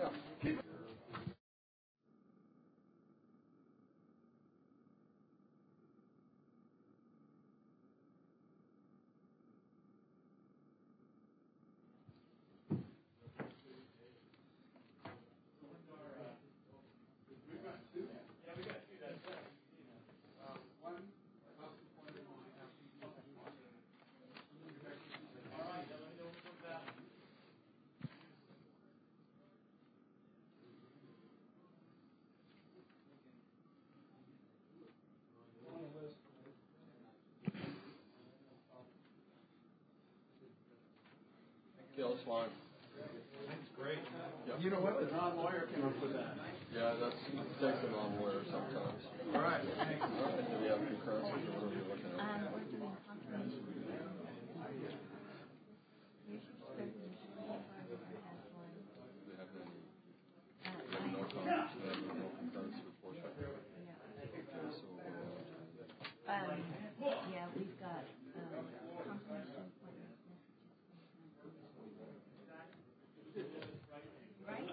Yeah, that's fine. That's great. Yep. You know what? The non-lawyer came up with that. Yeah, it takes a non-lawyer sometimes. All right. I don't think that we have concurrency or whatever you're looking at. We're doing confirmation. They have no comments. They have no concurrency report. So, yeah, we've got confirmation appointments. Right?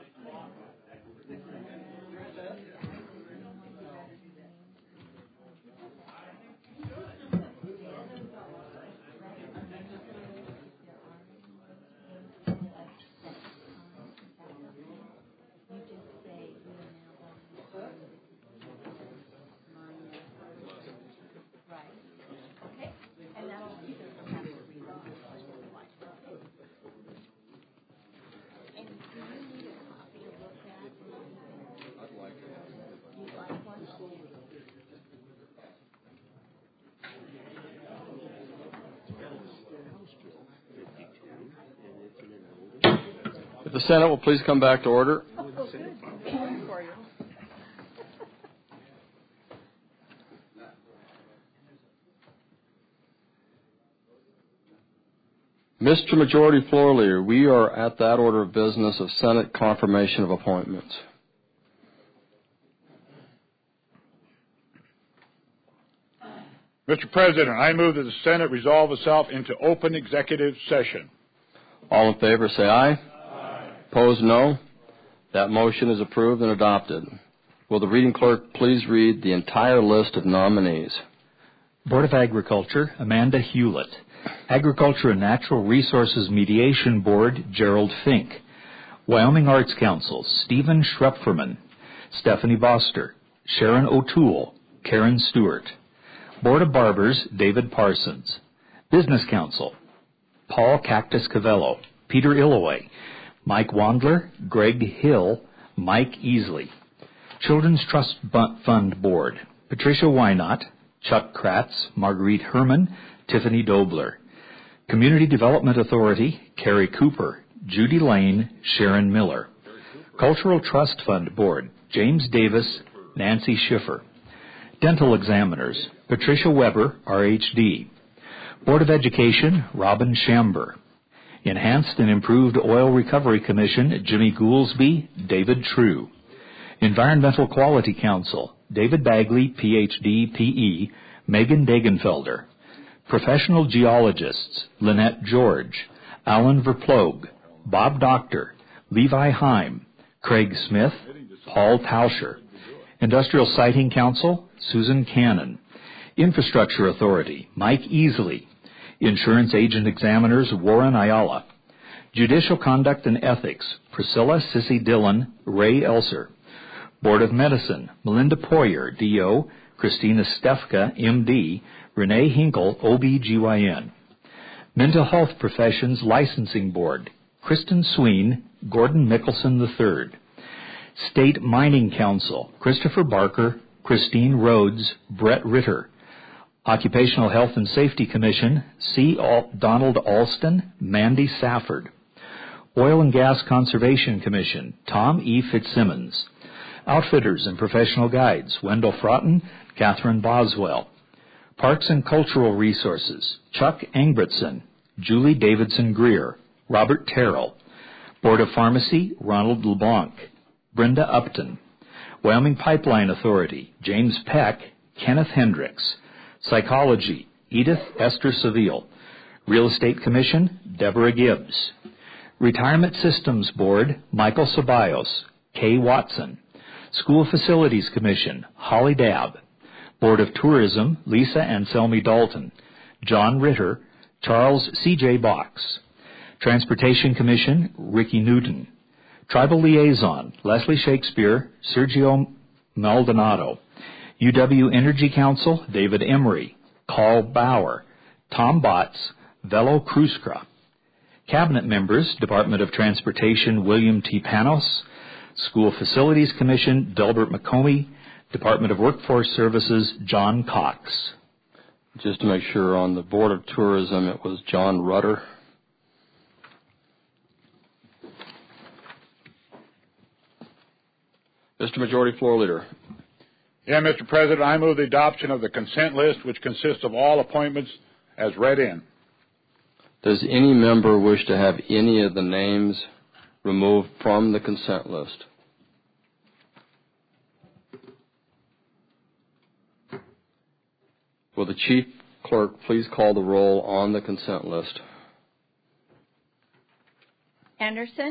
if the Senate will please come back to order. Mr. Majority Floor Leader, we are at that order of business of Senate confirmation of appointments. Mr. President, I move that the Senate resolve itself into open executive session. All in favor say aye. Aye. Opposed, no. That motion is approved and adopted. Will the reading clerk please read the entire list of nominees? Board of Agriculture, Amanda Hewlett. Agriculture and Natural Resources Mediation Board, Gerald Fink. Wyoming Arts Council, Stephen Schrepferman. Stephanie Boster. Sharon O'Toole. Karen Stewart. Board of Barbers, David Parsons. Business Council, Paul Cactus Cavello. Peter Illoway. Mike Wandler. Greg Hill. Mike Easley. Children's Trust Fund Board, Patricia Wynot. Chuck Kratz, Marguerite Herman, Tiffany Dobler. Community Development Authority, Carrie Cooper, Judy Lane, Sharon Miller. Cultural Trust Fund Board, James Davis, Nancy Schiffer. Dental Examiners, Patricia Weber, RHD. Board of Education, Robin Shamber. Enhanced and Improved Oil Recovery Commission, Jimmy Goolsby, David True. Environmental Quality Council, David Bagley, Ph.D., P.E., Megan Dagenfelder. Professional Geologists, Lynette George, Alan Verploeg, Bob Doctor, Levi Heim, Craig Smith, Paul Tauscher. Industrial Siting Council, Susan Cannon. Infrastructure Authority, Mike Easley. Insurance Agent Examiners, Warren Ayala. Judicial Conduct and Ethics, Priscilla Sissy Dillon, Ray Elser. Board of Medicine, Melinda Poyer, D.O., Christina Stefka, M.D., Renee Hinkle, OB-GYN. Mental Health Professions Licensing Board, Kristen Sween, Gordon Mickelson III. State Mining Council, Christopher Barker, Christine Rhodes, Brett Ritter. Occupational Health and Safety Commission, Donald Alston, Mandy Safford. Oil and Gas Conservation Commission, Tom E. Fitzsimmons. Outfitters and Professional Guides, Wendell Fraughton, Catherine Boswell. Parks and Cultural Resources, Chuck Engbretson, Julie Davidson Greer, Robert Terrell. Board of Pharmacy, Ronald LeBlanc, Brenda Upton. Wyoming Pipeline Authority, James Peck, Kenneth Hendricks. Psychology, Edith Esther Seville. Real Estate Commission, Deborah Gibbs. Retirement Systems Board, Michael Ceballos, Kay Watson. School Facilities Commission, Holly Dabb. Board of Tourism, Lisa Anselmi Dalton. John Ritter, Charles C.J. Box. Transportation Commission, Ricky Newton. Tribal Liaison, Leslie Shakespeare, Sergio Maldonado. UW Energy Council, David Emery. Carl Bauer. Tom Botts, Velo Kruskra. Cabinet members, Department of Transportation, William T. Panos. School Facilities Commission, Delbert McComey. Department of Workforce Services, John Cox. Just to make sure, on the Board of Tourism, it was John Rutter. Mr. Majority Floor Leader. Yeah, Mr. President, I move the adoption of the consent list, which consists of all appointments as read in. Does any member wish to have any of the names removed from the consent list? Will the Chief Clerk please call the roll on the consent list? Anderson?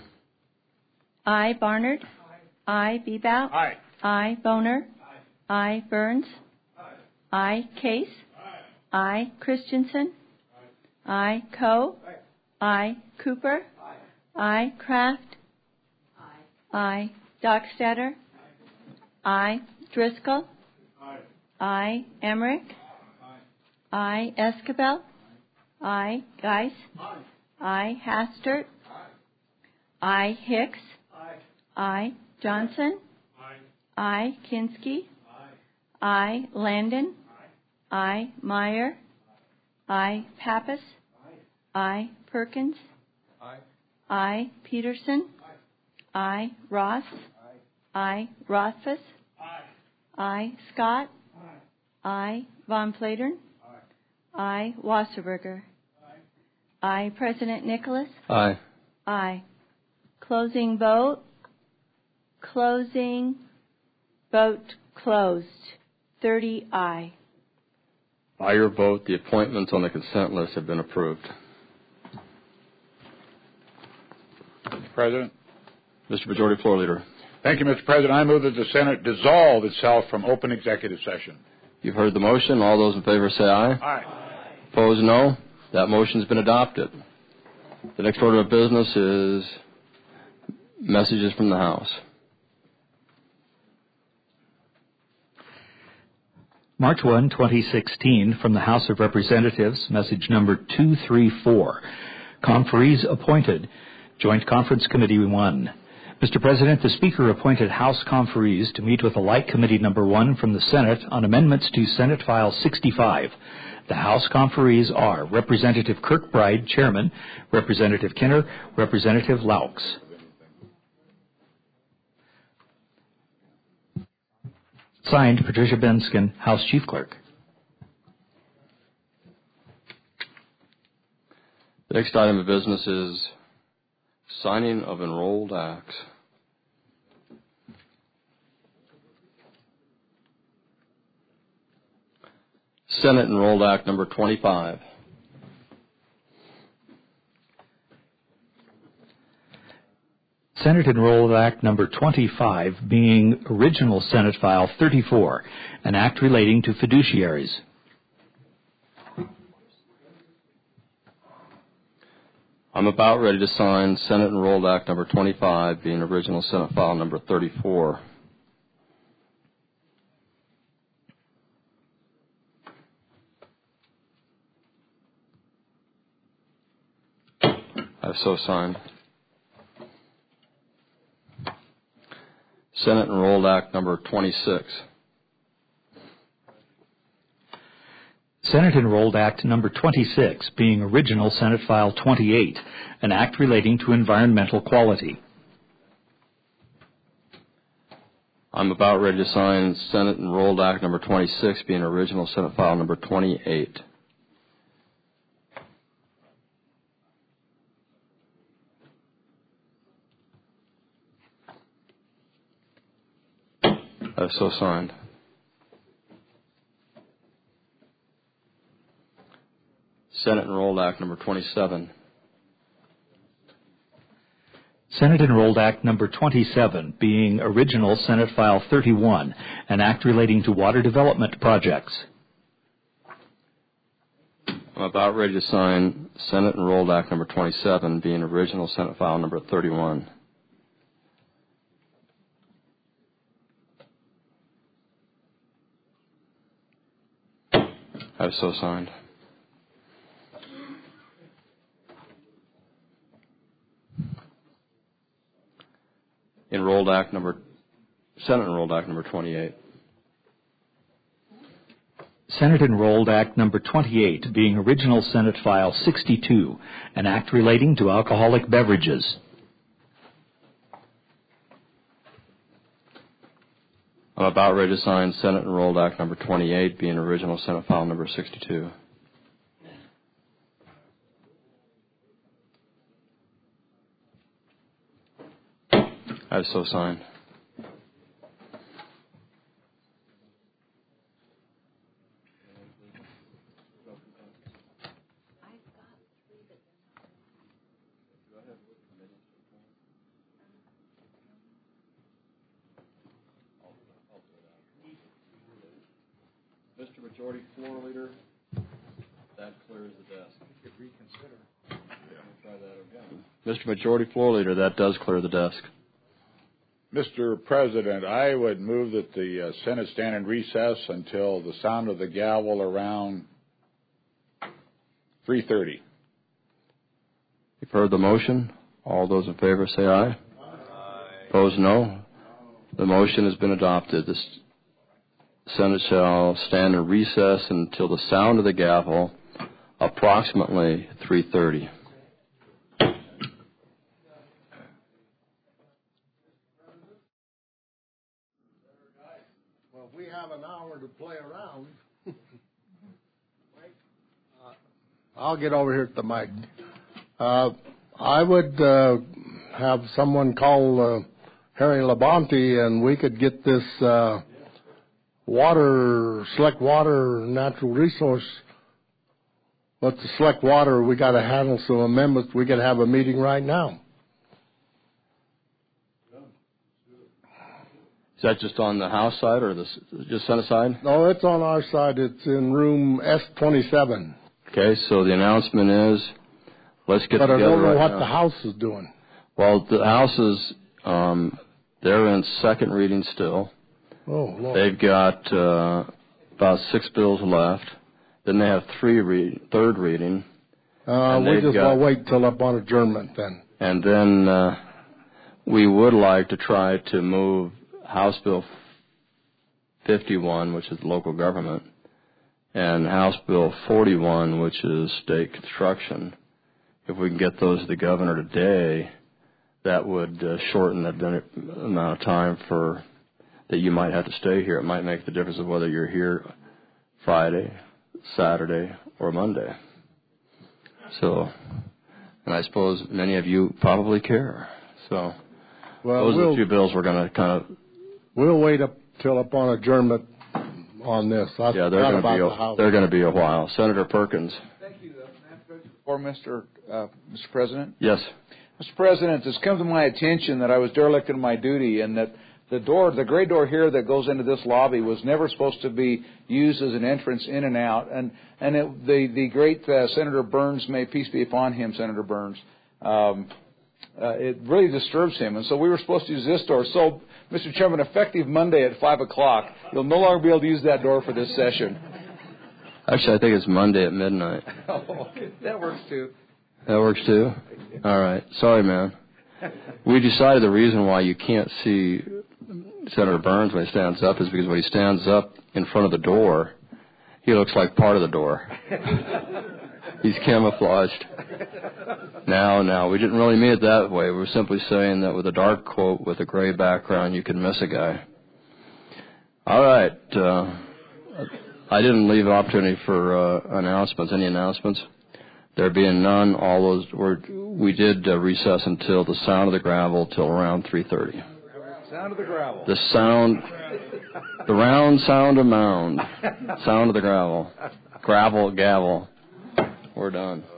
I. Barnard? I. Bebout? Aye. I. Boner? I. Burns? I. Case? I. Christensen? I. Coe? I. Cooper? I. Kraft? I. Dockstader? I. Driscoll? I. Emmerich? I. Escabel? I. Geis? I. Hastert? I. Hicks? I. Johnson? I. Kinski? I. Landon? I. Meyer? I. Pappas? I. Perkins? I. Peterson? I. Ross? I. Rothfuss? I. Scott? I. Von Platern? I. Wasserberger? I. President Nicholas? Aye. Aye. Closing vote. Closing vote closed. 30 aye. By your vote, the appointments on the consent list have been approved. Mr. President. Mr. Majority Floor Leader. Thank you, Mr. President. I move that the Senate dissolve itself from open executive session. You've heard the motion. All those in favor say aye. Aye. Opposed, no. That motion has been adopted. The next order of business is messages from the House. March 1, 2016, from the House of Representatives, message number 234. Conferees appointed. Joint Conference Committee 1. Mr. President, the Speaker appointed House conferees to meet with the Light Committee number 1 from the Senate on amendments to Senate File 65. The House conferees are Representative Kirkbride, Chairman, Representative Kinner, Representative Laux. Signed, Patricia Benskin, House Chief Clerk. The next item of business is signing of enrolled acts. Senate Enrolled Act number 25. Senate Enrolled Act number 25 being original Senate File 34, an act relating to fiduciaries. I'm about ready to sign Senate Enrolled Act number 25 being original Senate File number 34. I have so signed. Senate Enrolled Act number 26. Senate Enrolled Act number 26 being original Senate File 28, an act relating to environmental quality. I'm about ready to sign Senate Enrolled Act number 26 being original Senate File number 28. I have so signed. Senate Enrolled Act number 27. Senate Enrolled Act Number 27, being original Senate File 31, an act relating to water development projects. I'm about ready to sign Senate Enrolled Act Number 27, being original Senate File Number 31. I have so signed. Senate Enrolled Act Number 28. Senate Enrolled Act Number 28, being original Senate File 62, an act relating to alcoholic beverages. I'm about ready to sign Senate Enrolled Act Number 28, being original Senate File Number 62. I have so signed. Mr. Majority Floor Leader, that clears the desk. You could reconsider. Try that again. Mr. Majority Floor Leader, that does clear the desk. Mr. President, I would move that the Senate stand in recess until the sound of the gavel around 3:30. You've heard the motion. All those in favor say aye. Aye. Opposed, no. The motion has been adopted. The Senate shall stand in recess until the sound of the gavel, approximately 3:30. Well, if we have an hour to play around, I'll get over here at the mic. I would have someone call Harry Labonte, and we could get this select water natural resource. But the select water, we got to handle some amendments. We could have a meeting right now. Is that just on the House side or just Senate side? No, it's on our side. It's in room S27. Okay, so the announcement is, let's get but together I don't know right what now. the House is doing. Well, the House is, they're in second reading still. Oh, Lord. They've got about 6 bills left. Then they have third reading. We just want to wait till upon adjournment then. And then we would like to try to move House Bill 51, which is local government, and House Bill 41, which is state construction. If we can get those to the governor today, that would shorten that amount of time that you might have to stay here. It might make the difference of whether you're here Friday, Saturday, or Monday. So, and I suppose many of you probably care. So, those are the 2 bills we're going to We'll wait up till upon adjournment on this. They're going to be a while. Senator Perkins. Thank you, for Mr. President. Yes. Mr. President, it's come to my attention that I was derelict in my duty, and that the gray door here that goes into this lobby was never supposed to be used as an entrance in and out. And the great Senator Burns, may peace be upon him, Senator Burns, it really disturbs him. And so we were supposed to use this door. So, Mr. Chairman, effective Monday at 5 o'clock, you'll no longer be able to use that door for this session. Actually, I think it's Monday at midnight. Oh, that works too. That works too? All right. Sorry, man. We decided the reason why you can't see Senator Burns when he stands up is because when he stands up in front of the door, he looks like part of the door. He's camouflaged. No, we didn't really mean it that way. We were simply saying that with a dark coat with a gray background, you could miss a guy. All right. I didn't leave an opportunity for announcements. Any announcements? There being none, we did recess until the sound of the gravel till around 3:30. Sound of the gravel. The round sound of mound. Sound of the gravel. Gravel, gavel. We're done.